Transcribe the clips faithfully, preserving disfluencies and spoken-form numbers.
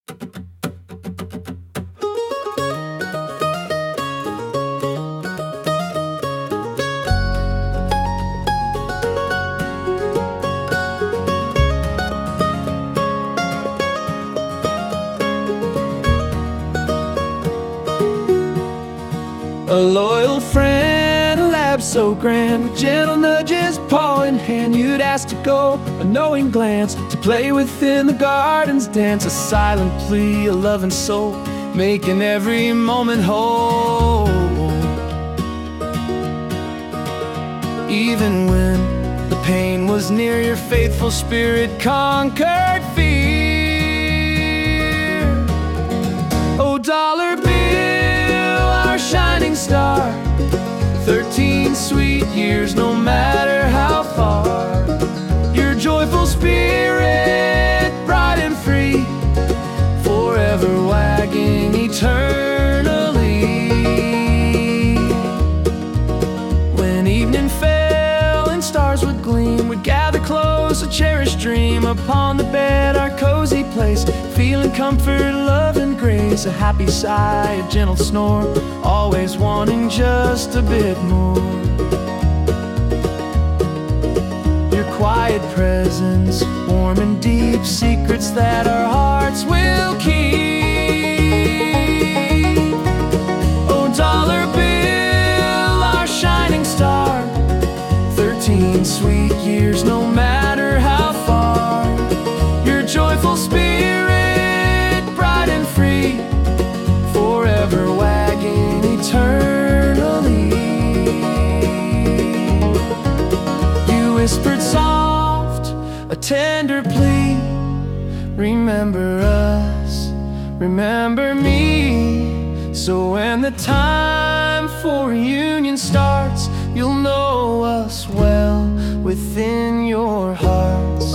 A loyal friend, a lab so grand, with gentle nudges, paw in hand. You'd ask to go, a knowing glance, to play within the garden's dance. A silent plea, a loving soul, making every moment whole. Even when the pain was near, your faithful spirit conquered fear. Oh, dollar bill, our shining star, thirteen sweet years, no matter how far. Your joyful spirit, bright and free, forever wagging eternally. When evening fell and stars would gleam, we'd gather close, a cherished dream, upon the bed, our cozy place, feeling comfort, love, and grace. A happy sigh, a gentle snore, always wanting just a bit more. Your quiet presence, warm and deep, secrets that our hearts will keep. Oh, dollar bill, our shining star, thirteen sweet years, no matter how far. Your joyful spirit, bright and free, forever wagging eternally. You whispered soft, a tender plea, remember us, remember me. So when the time for reunion starts, you'll know us well within your hearts.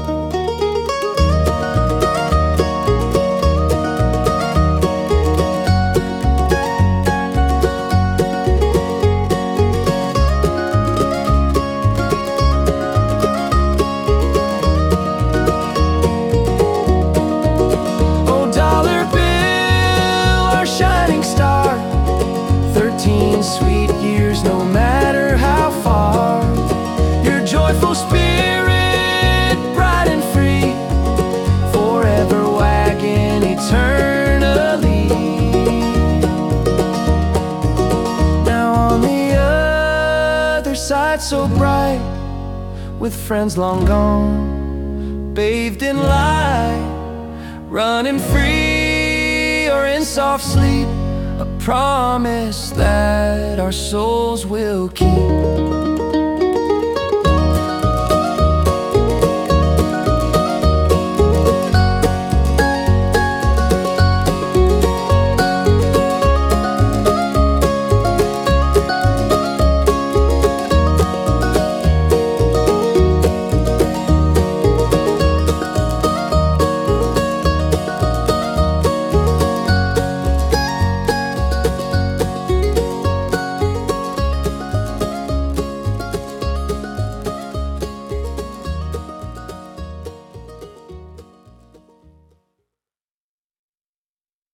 Oh, dollar bill, our shining star, thirteen sweet years, no matter how far. Your joyful spirit, bright and free, forever wagging eternally. Now on the other side, so bright, with friends long gone, bathed in light, running free or in soft sleep, a promise that our souls will keep.